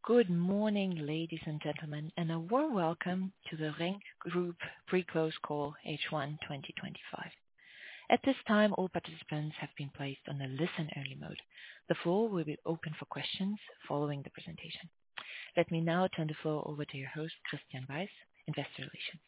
Good morning, ladies and gentlemen, and a warm welcome to the RENK Group pre-close call H1 2025. At this time, all participants have been placed on a listen-only mode. The floor will be open for questions following the presentation. Let me now turn the floor over to your host, Christian Weiss, Investor Relations.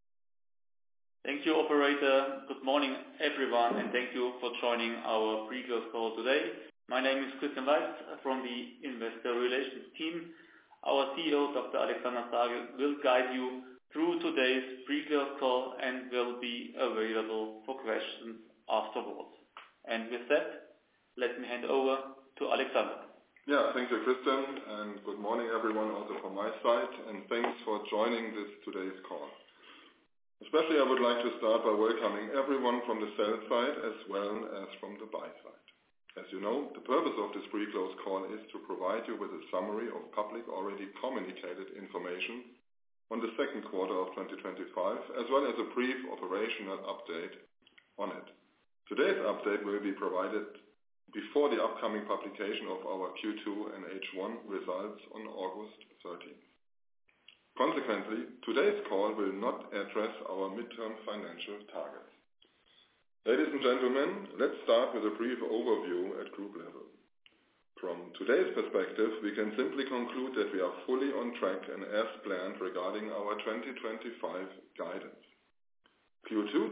Thank you, operator. Good morning, everyone, and thank you for joining our pre-close call today. My name is Christian Weiss from the Investor Relations team. Our CEO, Dr. Alexander Sagel, will guide you through today's pre-close call and will be available for questions afterwards. And with that, let me hand over to Alexander. Yeah, thank you, Christian, and good morning, everyone, also from my side, and thanks for joining today's call. Especially, I would like to start by welcoming everyone from the sell side as well as from the buy side. As you know, the purpose of this pre-close call is to provide you with a summary of public already communicated information on the second quarter of 2025, as well as a brief operational update on it. Today's update will be provided before the upcoming publication of our Q2 and H1 results on August 13th. Consequently, today's call will not address our midterm financial targets. Ladies and gentlemen, let's start with a brief overview at group level. From today's perspective, we can simply conclude that we are fully on track and as planned regarding our 2025 guidance. Q2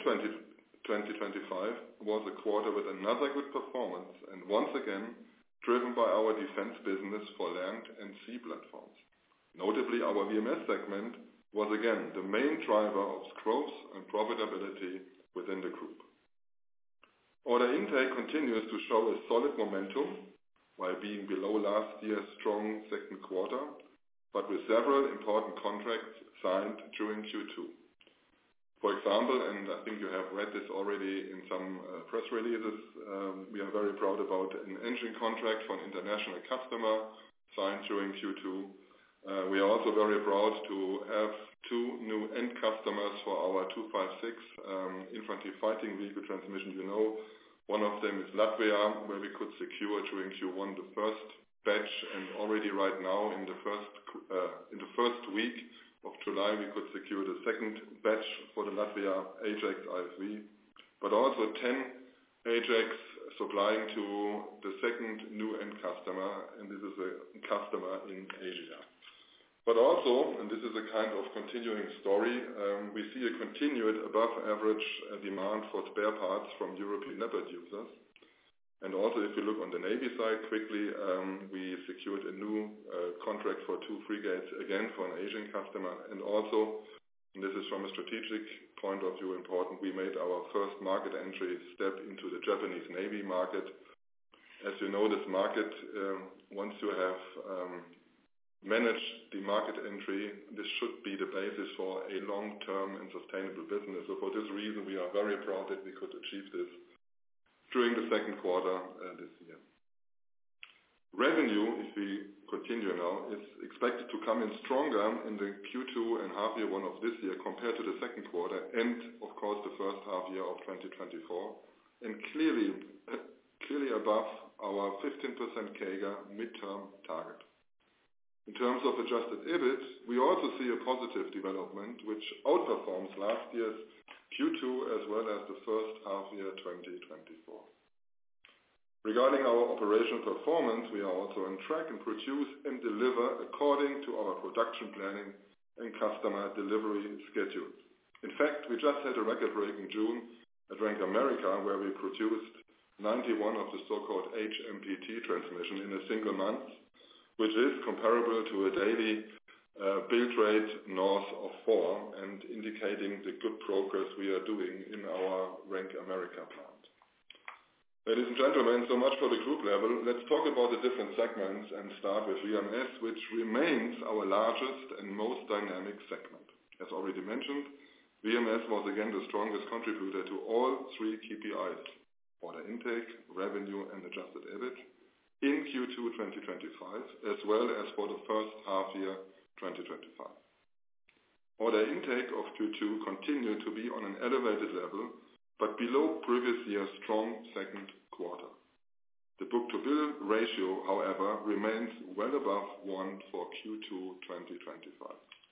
2025 was a quarter with another good performance and once again driven by our defense business for land and sea platforms. Notably, our VMS segment was again the main driver of growth and profitability within the group. Order intake continues to show a solid momentum while being below last year's strong second quarter, but with several important contracts signed during Q2. For example, and I think you have read this already in some press releases, we are very proud about an engine contract for an international customer signed during Q2. We are also very proud to have two new end customers for our 256 infantry fighting vehicle transmission. You know, one of them is Latvia, where we could secure during Q1 the first batch, and already right now in the first week of July we could secure the second batch for the Latvia Ajax IFV, but also 10 Ajax supplying to the second new end customer, and this is a customer in Asia. But also, and this is a kind of continuing story, we see a continued above-average demand for spare parts from European Leopard users. And also, if you look on the Navy side quickly, we secured a new contract for 2 frigates, again for an Asian customer. And also, and this is from a strategic point of view important, we made our first market entry step into the Japanese Navy market. As you know, this market, once you have manage the market entry, this should be the basis for a long-term and sustainable business. So for this reason, we are very proud that we could achieve this during the second quarter this year. Revenue, if we continue now, is expected to come in stronger in the Q2 and half year one of this year compared to the second quarter and, of course, the first half year of 2024, and clearly above our 15% CAGR midterm target. In terms of adjusted EBIT, we also see a positive development which outperforms last year's Q2 as well as the first half year 2024. Regarding our operational performance, we are also on track and produce and deliver according to our production planning and customer delivery schedules. In fact, we just had a record-breaking June at RENK America where we produced 91 of the so-called HMPT transmission in a single month, which is comparable to a daily build rate north of 4 and indicating the good progress we are doing in our RENK America plant. Ladies and gentlemen, so much for the group level. Let's talk about the different segments and start with VMS, which remains our largest and most dynamic segment. As already mentioned, VMS was again the strongest contributor to all three KPIs, order intake, revenue and adjusted EBIT, in Q2 2025, as well as for the first half year 2025. Order intake of Q2 continued to be on an elevated level, but below previous year's strong second quarter. The book-to-bill ratio, however, remains well above 1 for Q2 2025.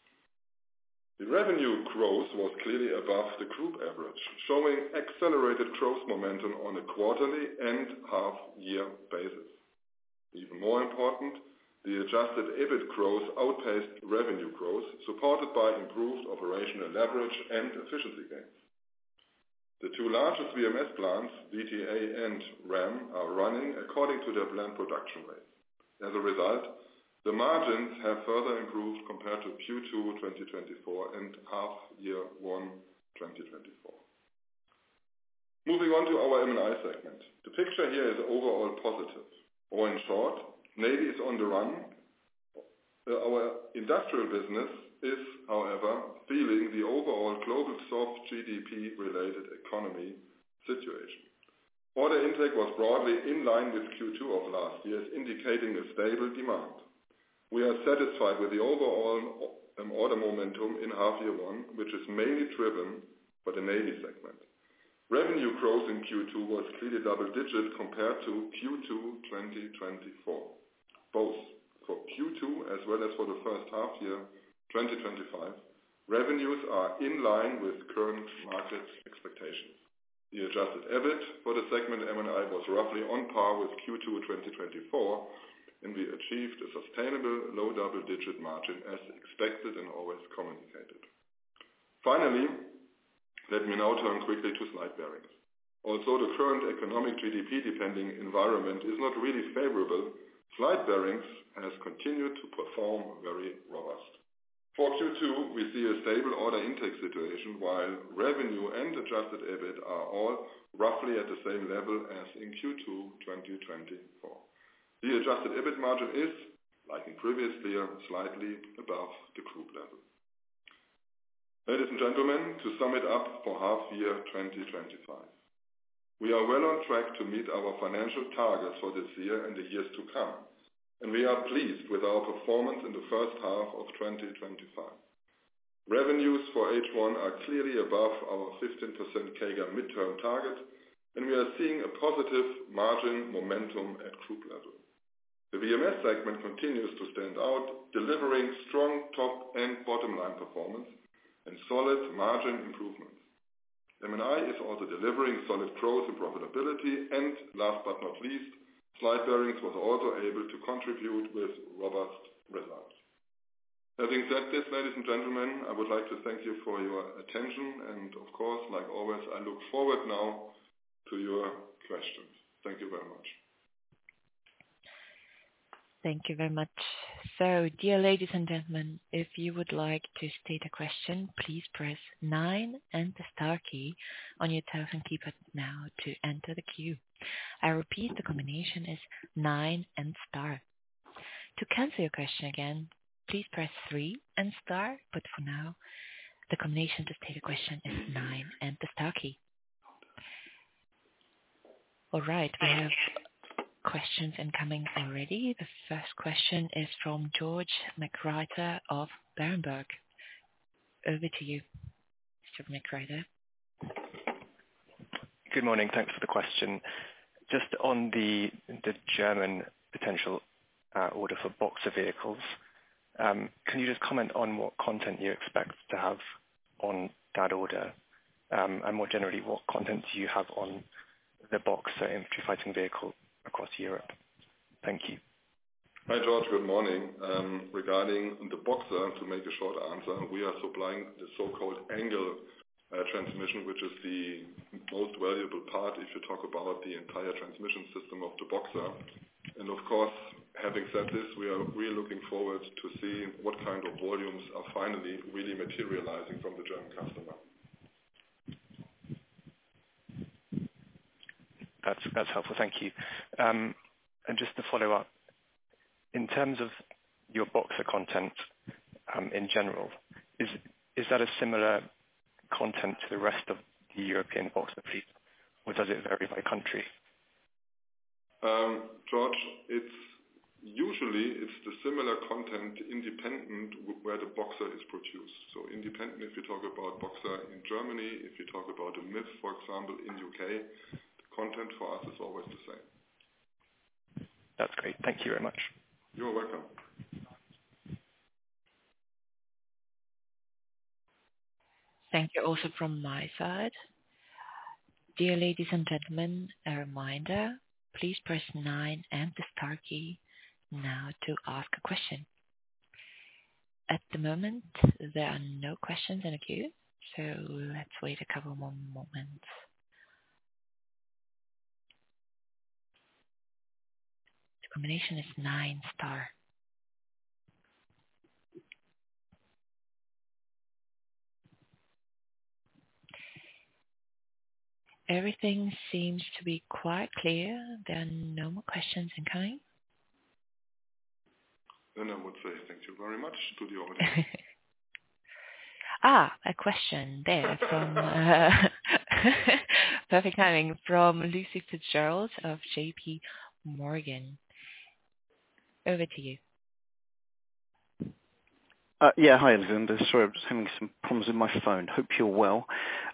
The revenue growth was clearly above the group average, showing accelerated growth momentum on a quarterly and half-year basis. Even more important, the adjusted EBIT growth outpaced revenue growth, supported by improved operational leverage and efficiency gains. The two largest VMS plants, VTA and RAM, are running according to their planned production rates. As a result, the margins have further improved compared to Q2 2024 and half-year 1 2024. Moving on to our M&I segment. The picture here is overall positive. Or in short, Navy is on the run. Our industrial business is, however, feeling the overall global soft GDP-related economy situation. Order intake was broadly in line with Q2 of last year, indicating a stable demand. We are satisfied with the overall order momentum in half-year 1, which is mainly driven by the Navy segment. Revenue growth in Q2 was clearly double-digit compared to Q2 2024. Both for Q2 as well as for the first half-year 2025, revenues are in line with current market expectations. The adjusted EBIT for the segment M&I was roughly on par with Q2 2024, and we achieved a sustainable low double-digit margin as expected and always communicated. Finally, let me now turn quickly to slide bearings. Although the current economic GDP-depending environment is not really favorable, slide bearings has continued to perform very robust. For Q2, we see a stable order intake situation, while revenue and adjusted EBIT are all roughly at the same level as in Q2 2024. The adjusted EBIT margin is, like in previous year, slightly above the group level. Ladies and gentlemen, to sum it up for half-year 2025. We are well on track to meet our financial targets for this year and the years to come, and we are pleased with our performance in the first half of 2025. Revenues for H1 are clearly above our 15% CAGR midterm target, and we are seeing a positive margin momentum at group level. The VMS segment continues to stand out, delivering strong top and bottom line performance and solid margin improvements. M&I is also delivering solid growth and profitability, and last but not least, slide bearings was also able to contribute with robust results. Having said this, ladies and gentlemen, I would like to thank you for your attention, and of course, like always, I look forward now to your questions. Thank you very much. Thank you very much. So, dear ladies and gentlemen, if you would like to state a question, please press 9 and the star key on your telephone keypad now to enter the queue. I repeat, the combination is 9 and star. To cancel your question again, please press 3 and star, but for now, the combination to state a question is 9 and the star key. All right, we have questions incoming already. The first question is from George McWhirter of Berenberg. Over to you, Mr. McWhirter. Good morning. Thanks for the question. Just on the German potential order for Boxer vehicles, can you just comment on what content you expect to have on that order, and more generally, what content do you have on the Boxer infantry fighting vehicle across Europe? Thank you. Hi George, good morning. Regarding the Boxer, to make a short answer, we are supplying the so-called angle transmission, which is the most valuable part if you talk about the entire transmission system of the Boxer. And of course, having said this, we are really looking forward to see what kind of volumes are finally really materializing from the German customer. That's helpful, thank you. And just to follow up, in terms of your Boxer content in general, is that a similar content to the rest of the European Boxer fleet, or does it vary by country? George, it's the similar content independent where the Boxer is produced. So independent if you talk about Boxer in Germany, if you talk about a MIF, for example, in UK, content for us is always the same. That's great. Thank you very much. You're welcome. Thank you also from my side. Dear ladies and gentlemen, a reminder, please press 9 and the star key now to ask a question. At the moment, there are no questions in the queue, so let's wait a couple more moments. The combination is 9 star. Everything seems to be quite clear. There are no more questions incoming. Then I would say thank you very much to the audience. A question there from perfect timing from Lucy Fitzgerald of JP Morgan. Over to you. Yeah, hi, Alexander. Sorry, I'm just having some problems with my phone. Hope you're well.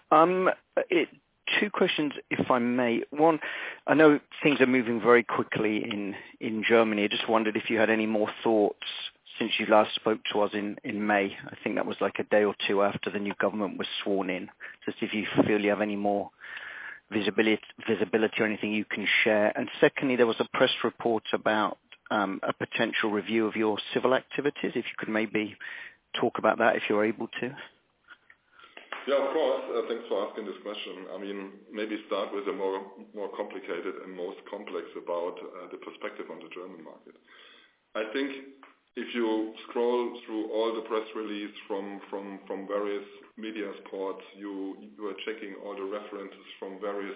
Two questions, if I may. One, I know things are moving very quickly in Germany. I just wondered if you had any more thoughts since you last spoke to us in May. I think that was like a day or two after the new government was sworn in. Just if you feel you have any more visibility or anything you can share. And secondly, there was a press report about a potential review of your civil activities. If you could maybe talk about that if you're able to. Yeah, of course. Thanks for asking this question. I mean, maybe start with the more complicated and most complex about the perspective on the German market. I think if you scroll through all the press release from various media sports, you are checking all the references from various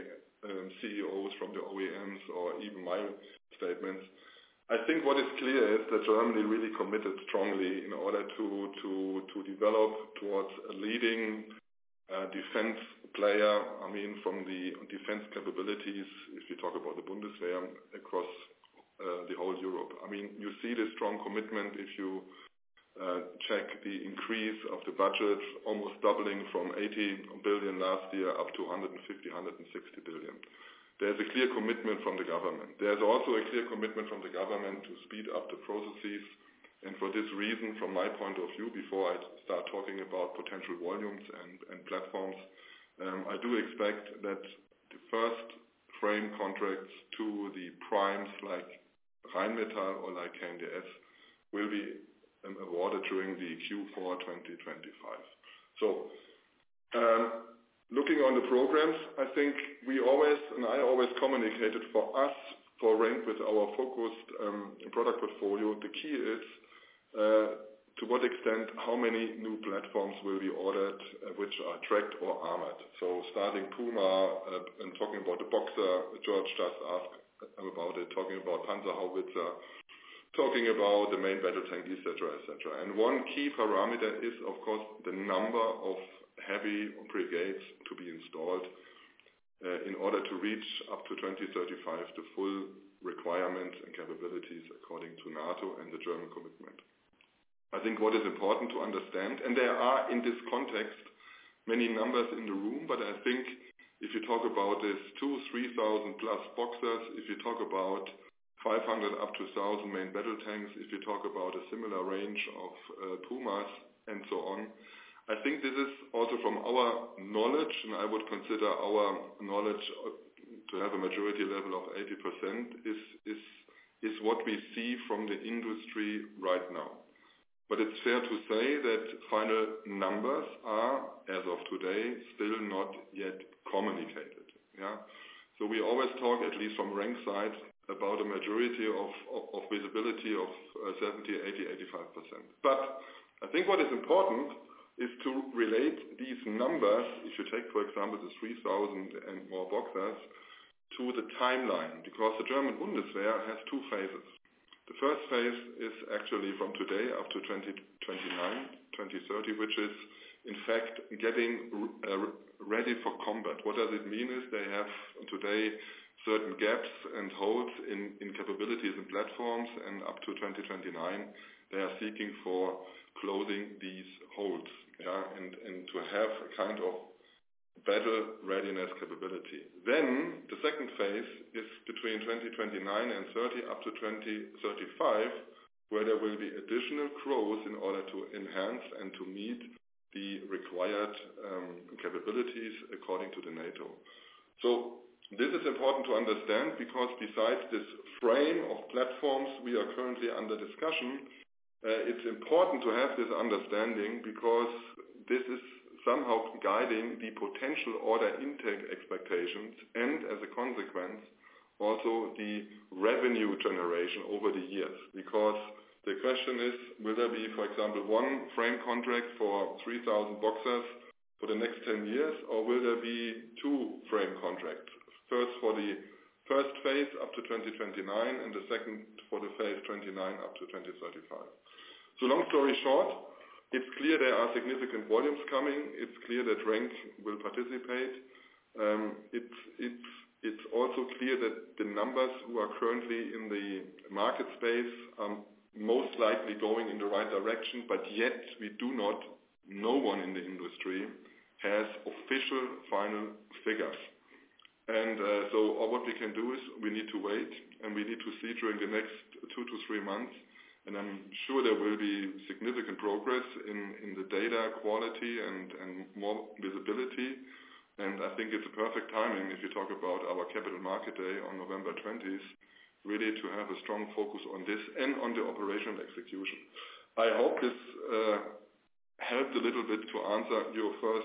CEOs from the OEMs or even my statements. I think what is clear is that Germany really committed strongly in order to develop towards a leading defense player. I mean, from the defense capabilities, if you talk about the Bundeswehr, across the whole Europe. I mean, you see the strong commitment if you check the increase of the budget, almost doubling from 80 billion last year up to 150, 160 billion. There's a clear commitment from the government. There's also a clear commitment from the government to speed up the processes. And for this reason, from my point of view, before I start talking about potential volumes and platforms, I do expect that the first frame contracts to the primes like Rheinmetall or like KNDS will be awarded during the Q4 2025. So, looking on the programs, I think I always communicated for us, for RENK, with our focused product portfolio. The key is to what extent, how many new platforms will be ordered, which are tracked or armored. So starting Puma and talking about the Boxer, George just asked about it, talking about Panzerhaubitze, talking about the main battle tank, etc., etc. And one key parameter is, of course, the number of heavy brigades to be installed in order to reach up to 2035 the full requirements and capabilities according to NATO and the German commitment. I think what is important to understand, and there are in this context many numbers in the room, but I think if you talk about this 2,000-3,000 plus Boxers, if you talk about 500 up to 1,000 main battle tanks, if you talk about a similar range of Pumas and so on, I think this is also from our knowledge, and I would consider our knowledge to have a maturity level of 80%, is what we see from the industry right now. But it's fair to say that final numbers are, as of today, still not yet communicated. Yeah. So we always talk, at least from RENK side, about a majority of visibility of 70, 80, 85%. But I think what is important is to relate these numbers, if you take, for example, the 3,000 and more Boxers, to the timeline, because the German Bundeswehr has two phases. The first phase is actually from today up to 2029, 2030, which is, in fact, getting ready for combat. What does it mean is they have today certain gaps and holes in capabilities and platforms, and up to 2029, they are seeking for closing these holes, yeah, and to have a kind of battle readiness capability. Then the second phase is between 2029 and 30 up to 2035, where there will be additional growth in order to enhance and to meet the required capabilities according to the NATO. So this is important to understand, because besides this frame of platforms we are currently under discussion, it's important to have this understanding, because this is somehow guiding the potential order intake expectations and, as a consequence, also the revenue generation over the years. Because the question is, will there be, for example, one frame contract for 3,000 Boxers for the next 10 years, or will there be two frame contracts? First for the first phase up to 2029, and the second for the phase 29 up to 2035. So long story short, it's clear there are significant volumes coming. It's clear that RENK will participate. It's also clear that the numbers who are currently in the market space are most likely going in the right direction, but yet no one in the industry has official final figures. And so what we can do is we need to wait, and we need to see during the next 2 to 3 months. And I'm sure there will be significant progress in the data quality and more visibility. And I think it's a perfect timing, if you talk about our Capital Market Day on November 20th, really to have a strong focus on this and on the operational execution. I hope this helped a little bit to answer your first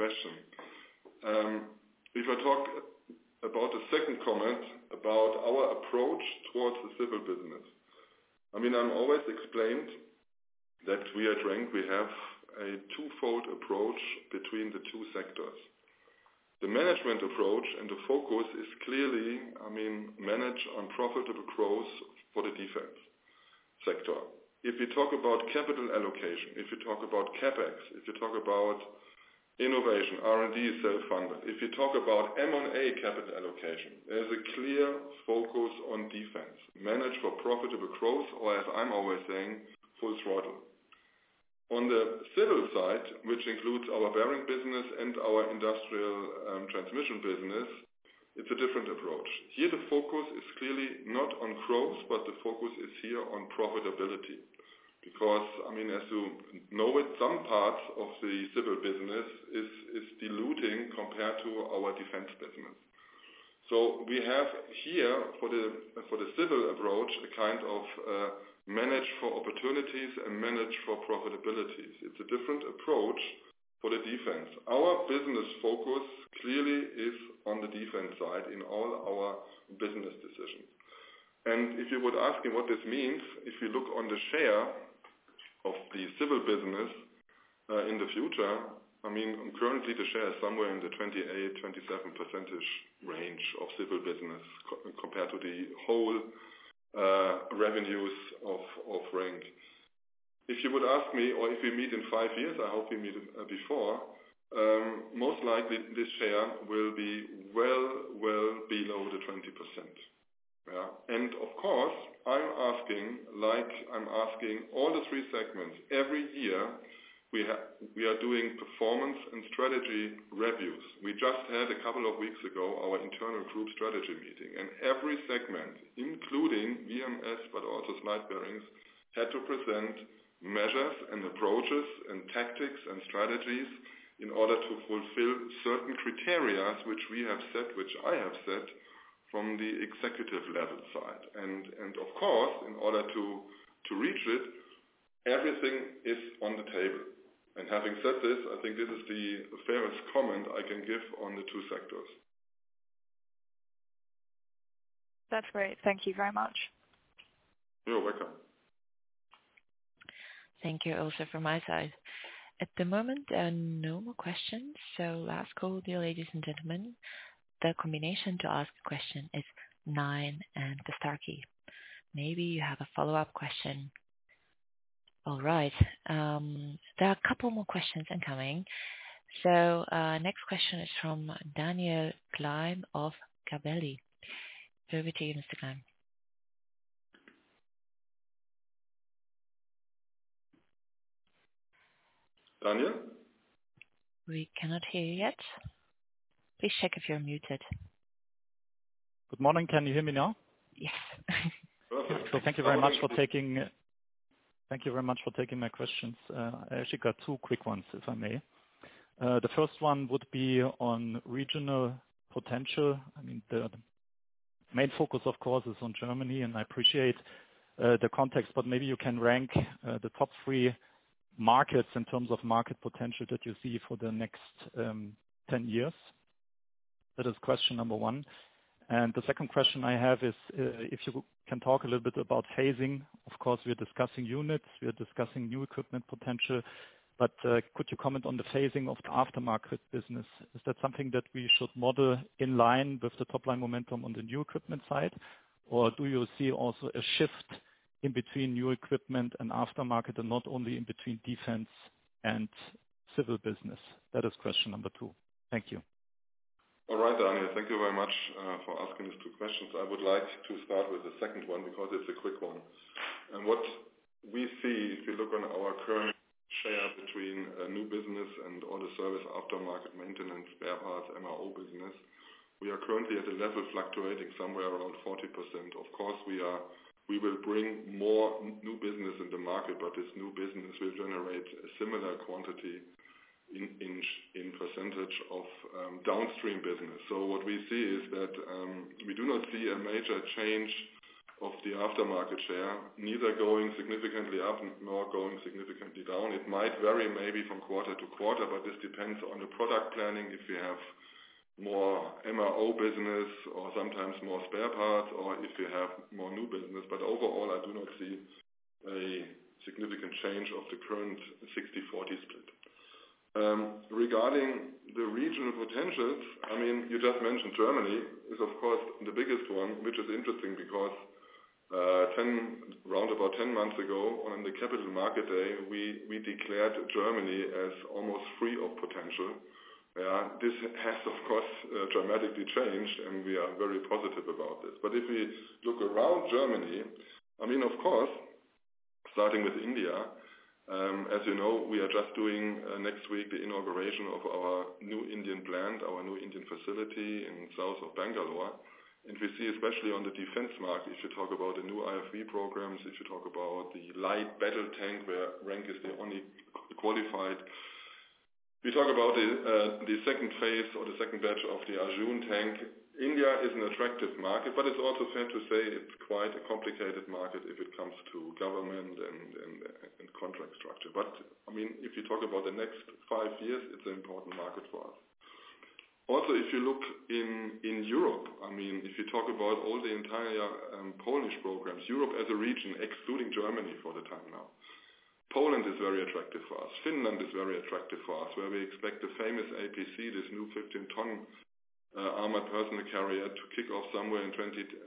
question. If I talk about the second comment about our approach towards the civil business, I mean, I'm always explained that we at RENK, we have a twofold approach between the two sectors. The management approach and the focus is clearly, manage on profitable growth for the defense sector. If you talk about capital allocation, if you talk about CapEx, if you talk about innovation, R&D self-funded, if you talk about M&A capital allocation, there's a clear focus on defense. Manage for profitable growth, or as I'm always saying, full throttle. On the civil side, which includes our bearing business and our industrial transmission business, it's a different approach. Here the focus is clearly not on growth, but the focus is here on profitability. Because, as you know it, some parts of the civil business is diluting compared to our defense business. So we have here, for the civil approach, a kind of manage for opportunities and manage for profitabilities. It's a different approach for the defense. Our business focus clearly is on the defense side in all our business decisions. And if you would ask me what this means, if you look on the share of the civil business in the future, currently the share is somewhere in the 28-27% range of civil business compared to the whole revenues of RENK. If you would ask me, or if we meet in 5 years, I hope we meet before, most likely this share will be well below the 20%. Yeah. And of course, I'm asking all the 3 segments. Every year we are doing performance and strategy reviews. We just had a couple of weeks ago our internal group strategy meeting, and every segment, including VMS but also slide bearings, had to present measures and approaches and tactics and strategies in order to fulfill certain criteria which we have set, which I have set from the executive level side. And of course, in order to reach it, everything is on the table. And having said this, I think this is the fairest comment I can give on the 2 sectors. That's great. Thank you very much. You're welcome. Thank you also from my side. At the moment, there are no more questions. So last call, dear ladies and gentlemen. The combination to ask a question is 9 and the star key. Maybe you have a follow-up question. All right. There are a couple more questions incoming. So next question is from Daniel Klein of Gabelli. Over to you, Mr. Klein. Daniel? We cannot hear you yet. Please check if you're muted. Good morning. Can you hear me now? Yes. Perfect. So thank you very much for taking my questions. I actually got two quick ones, if I may. The first one would be on regional potential. I mean, the main focus, of course, is on Germany, and I appreciate the context, but maybe you can rank the top three markets in terms of market potential that you see for the next 10 years. That is question number one. And the second question I have is if you can talk a little bit about phasing. Of course, we are discussing units, we are discussing new equipment potential, but could you comment on the phasing of the aftermarket business? Is that something that we should model in line with the top-line momentum on the new equipment side, or do you see also a shift in between new equipment and aftermarket, and not only in between defense and civil business? That is question number two. Thank you. All right, Daniel, thank you very much for asking these two questions. I would like to start with the second one because it's a quick one. And what we see, if you look on our current share between new business and all the service aftermarket maintenance, spare parts, MRO business, we are currently at a level fluctuating somewhere around 40%. Of course, we will bring more new business in the market, but this new business will generate a similar quantity in percentage of downstream business. So what we see is that we do not see a major change of the aftermarket share, neither going significantly up nor going significantly down. It might vary maybe from quarter to quarter, but this depends on the product planning. If you have more MRO business or sometimes more spare parts, or if you have more new business. But overall, I do not see a significant change of the current 60-40 split. Regarding the regional potentials, I mean, you just mentioned Germany is of course the biggest one, which is interesting because around about 10 months ago on the Capital Market Day, we declared Germany as almost free of potential. This has of course dramatically changed, and we are very positive about this. But if we look around Germany, I mean, of course, starting with India, as you know, we are just doing next week the inauguration of our new Indian plant, our new Indian facility in south of Bangalore. And we see, especially on the defense market, if you talk about the new IFV programs, if you talk about the light battle tank, where RENK is the only qualified. We talk about the second phase or the second batch of the Arjun tank. India is an attractive market, but it's also fair to say it's quite a complicated market if it comes to government and contract structure. But I mean, if you talk about the next 5 years, it's an important market for us. Also, if you look in Europe, I mean, if you talk about all the entire Polish programs, Europe as a region, excluding Germany for the time now, Poland is very attractive for us. Finland is very attractive for us, where we expect the famous APC, this new 15-ton armored personnel carrier, to kick off somewhere in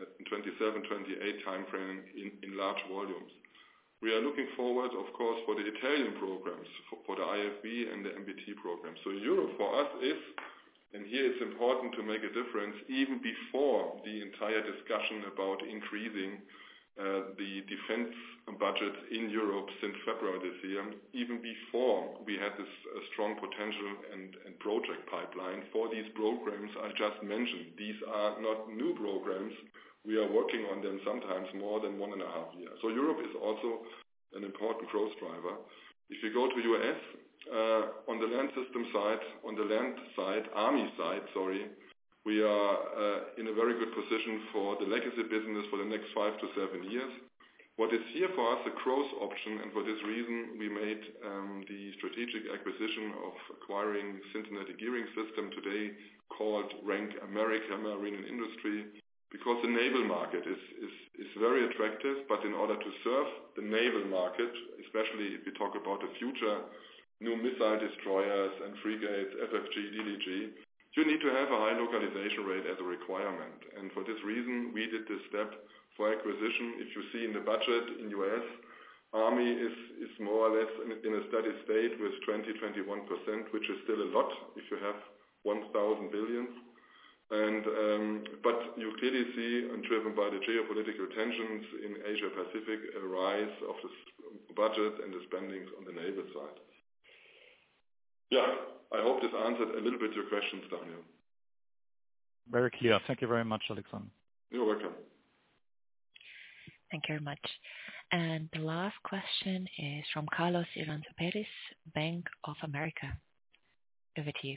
27-28 timeframe in large volumes. We are looking forward, of course, for the Italian programs, for the IFV and the MBT programs. So Europe for us is, and here it's important to make a difference, even before the entire discussion about increasing the defense budget in Europe since February this year, even before we had this strong potential and project pipeline for these programs I just mentioned. These are not new programs. We are working on them sometimes more than 1.5 years. So Europe is also an important growth driver. If you go to US, on the land system side, Army side, we are in a very good position for the legacy business for the next 5 to 7 years. What is here for us a growth option, and for this reason we made the strategic acquisition of acquiring Cincinnati Gearing System, today called RENK America Marine and Industry, because the naval market is very attractive. But in order to serve the naval market, especially if we talk about the future new missile destroyers and frigates, FFG, DDG, you need to have a high localization rate as a requirement. And for this reason, we did this step for acquisition. If you see in the budget in US, Army is more or less in a steady state with 20-21%, which is still a lot if you have 1,000 billion. But you clearly see, and driven by the geopolitical tensions in Asia Pacific, a rise of the budget and the spendings on the naval side. Yeah, I hope this answered a little bit your questions, Daniel. Very clear. Thank you very much, Alexander. You're welcome. Thank you very much. And the last question is from Carlos Iranzo Perez, Bank of America. Over to you.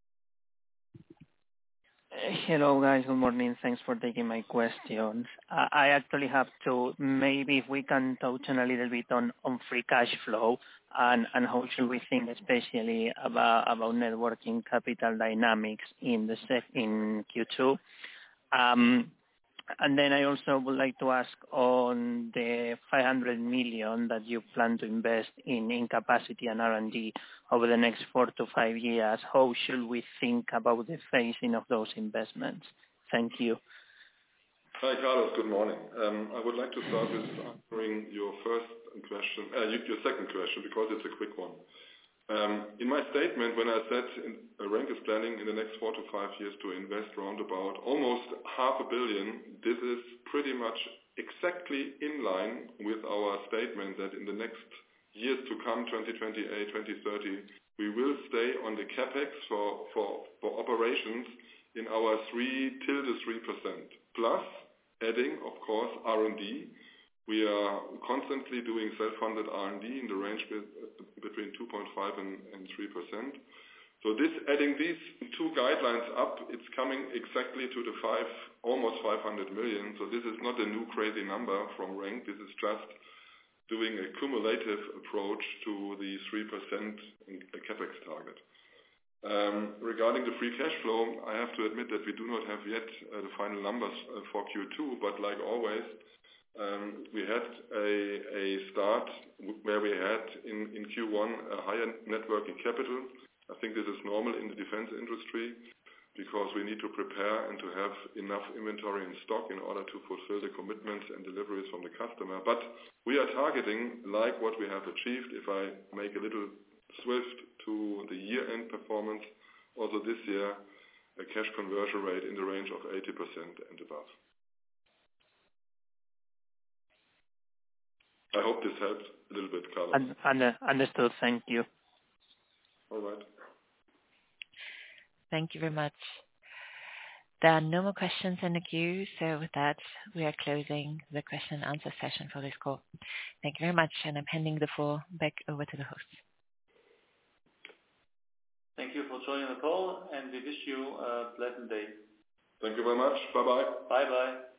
Hello, guys. Good morning. Thanks for taking my questions. I actually have to, maybe if we can touch on a little bit on free cash flow and how should we think especially about net working capital dynamics in Q2. And then I also would like to ask on the 500 million that you plan to invest in capacity and R&D over the next 4 to 5 years. How should we think about the phasing of those investments? Thank you. Hi, Carlos. Good morning. I would like to start with answering your second question, because it's a quick one. In my statement, when I said RENK is planning in the next 4 to 5 years to invest around about almost 500 million, this is pretty much exactly in line with our statement that in the next years to come, 2028, 2030, we will stay on the capex for operations in our 3% plus adding, of course, R&D. We are constantly doing self-funded R&D in the range between 2.5 and 3%. So adding these two guidelines up, it's coming exactly to the almost 500 million. So this is not a new crazy number from RENK. This is just doing a cumulative approach to the 3% capex target. Regarding the free cash flow, I have to admit that we do not have yet the final numbers for Q2, but like always, we had a start where we had in Q1 a higher net working capital. I think this is normal in the defense industry because we need to prepare and to have enough inventory in stock in order to fulfill the commitments and deliveries from the customer. But we are targeting, like what we have achieved, if I make a little swift to the year-end performance, also this year, a cash conversion rate in the range of 80% and above. I hope this helps a little bit, Carlos. Understood. Thank you. All right. Thank you very much. There are no more questions in the queue, so with that, we are closing the question and answer session for this call. Thank you very much, and I'm handing the floor back over to the host. Thank you for joining the call, and we wish you a pleasant day. Thank you very much. Bye-bye. Bye-bye.